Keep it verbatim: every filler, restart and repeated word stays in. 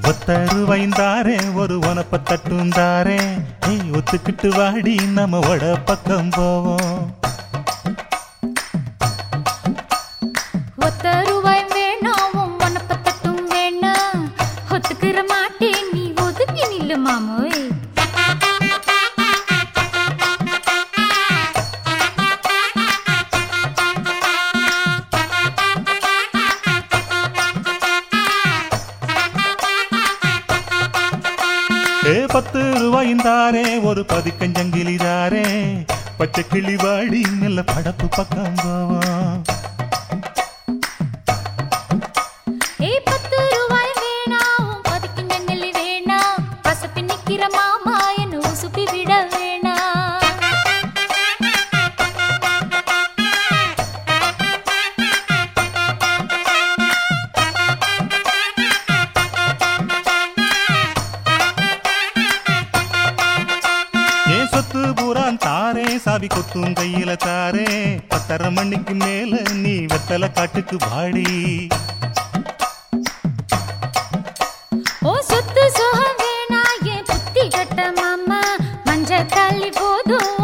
ஒத்த ரூபாய்ந்தாரே ஒரு உனப்ப தட்டுந்தாரே ஏய் ஒத்துக்கிட்டு வாடி நம்ம வட பக்கம் போவோம். ஒத்த ரூபாய் வேணாம் உனப்ப தட்டும் வேணாம் ஒத்துக்கிற மாட்டேன் நீ ஒதுங்கி நில்லு மாமோய். ஏ பத்து ரூபாய்ந்தாரே ஒரு பதிக்கஞ்சங்கிலிதாரே பச்சை கிளி வாடி நல்ல படப்பு பக்கம் போவோம். ஏய் பத்து ரூபாய் வேணாம் பதிக்கஞ்சங்கிலி வேணாம் பசப்பி நிக்கிற மாமா என்ன உசுப்பி விட வேணாம். சொத்து பூரான் தாரே சாவி கொத்தும் கையில தாரே பத்தரை மணிக்கு மேல நீ வெத்தலை காட்டுக்கு வாடி. ஓ சொத்து சுகம் வேணா என் புத்தி கட்ட மாமா மஞ்ச தள்ளி போதும்